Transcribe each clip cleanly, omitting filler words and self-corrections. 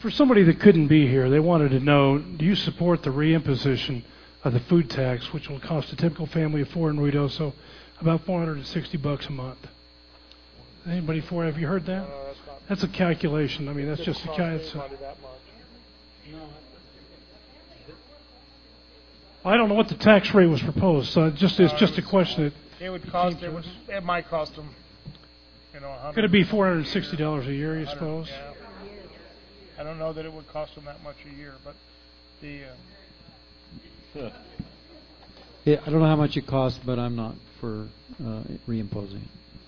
For somebody that couldn't be here, they wanted to know, do you support the reimposition of the food tax, which will cost a typical family of four in Ruidoso about $460 a month? Anybody for it? Have you heard that? No, that's a calculation. I mean, that's just a calculation. I don't know what the tax rate was proposed, so it's just a question. It might cost them, Could it be $460 a year, you suppose? Yeah. I don't know that it would cost them that much a year, but Yeah, I don't know how much it costs, but I'm not for reimposing.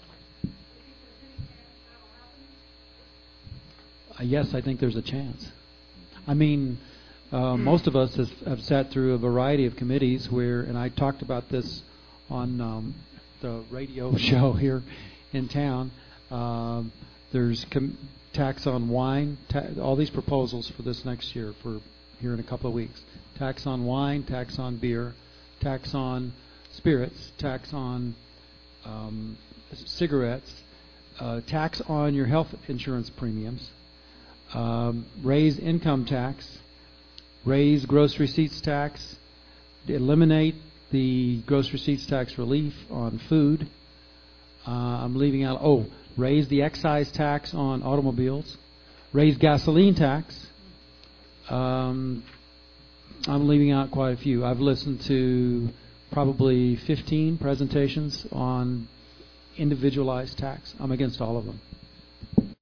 Yes, I think there's a chance. I mean, most of us have sat through a variety of committees and I talked about this on the radio show here in town. There's tax on wine, all these proposals for this next year, for here in a couple of weeks. Tax on wine, tax on beer, tax on spirits, tax on cigarettes, tax on your health insurance premiums, raise income tax, raise gross receipts tax, eliminate the gross receipts tax relief on food. I'm leaving out, raise the excise tax on automobiles, raise gasoline tax. I'm leaving out quite a few. I've listened to probably 15 presentations on individualized tax. I'm against all of them.